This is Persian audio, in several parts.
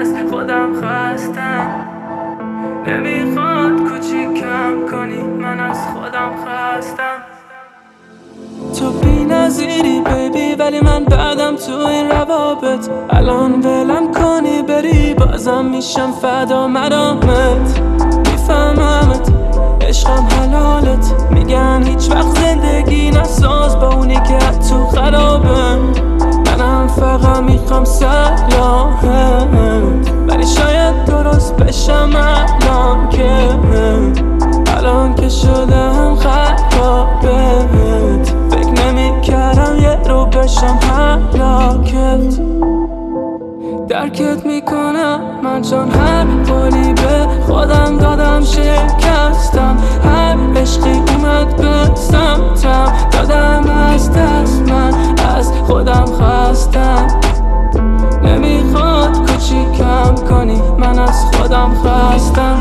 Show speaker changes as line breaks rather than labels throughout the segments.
از خودم خستم. نمیخواد کوچیکم کنی، من از خودم خستم. تو بی نظیری بیبی، ولی من بعدم تو این روابط. الان ولم کنی بری، بازم میشم فدا مدامت. میفهممت عشقم حلالت، میگن هیچ وقت زندگی نساز با اونی که تو خرابه. منم فقط میخوام سلامت، ولی شاید درست بشم الان که شدم خرابت. فکر نمیکردم یه رو بشم هلاکت. درکت میکنم من چون هر قولی به خودم دادم شکستم. هر عشقی اومد به سمتم، دادم از دست، من از خودم خستم. نمیخواد کوچیکم کنی، من از خودم خستم.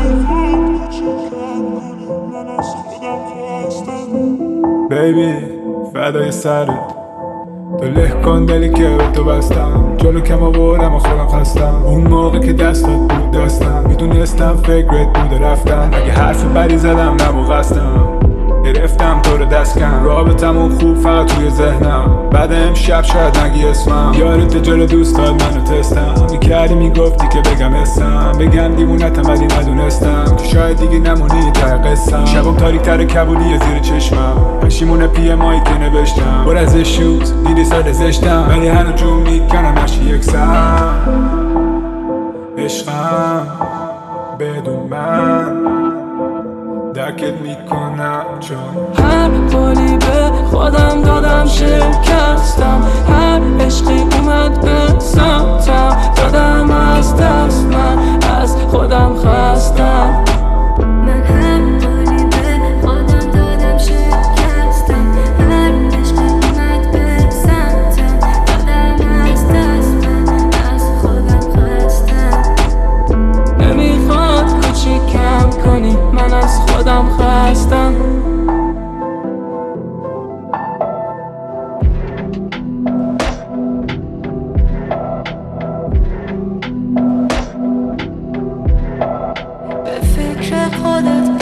بیبی فدای سرت، تو له کن دلی که به تو بستم. جلو کم آوردم و خودم خستم. اون موقع که دستات بود دستم، میدونستم فکرت بوده رفتم. اگه حرف بدی زدم نبو قصدم، گرفتم تو رو دست کم. رابطمون خوب فقط توی ذهنم، بعد امشب شاید نگی اسمم. یارت جلو دوستات منو تستم، میکردی میگفتی که بگم اسم، بگم دیوونتم ولی ندونستم که شاید دیگه نمونی ته قصم. شبم تاریک تر کبولی زیر چشمم، پشیمون پی مایی که نوشتم. پر از اشوز دیدی سر زشتم، ولی هنو جون میکنم هرچی یکسم. عشقم بدون من درکت میکنم، چون
هر قولی به خودم دادم شکستم. هر عشقی اومد به سمتم، دادم از دست، من از خودم خستم.
من هر قولی به خودم دادم شکستم. هر عشقی اومد به سمتم، دادم از دست، من از خودم خستم.
نمیخواد کوچیکم کنی، من از خودم خستم.
به فکر خودت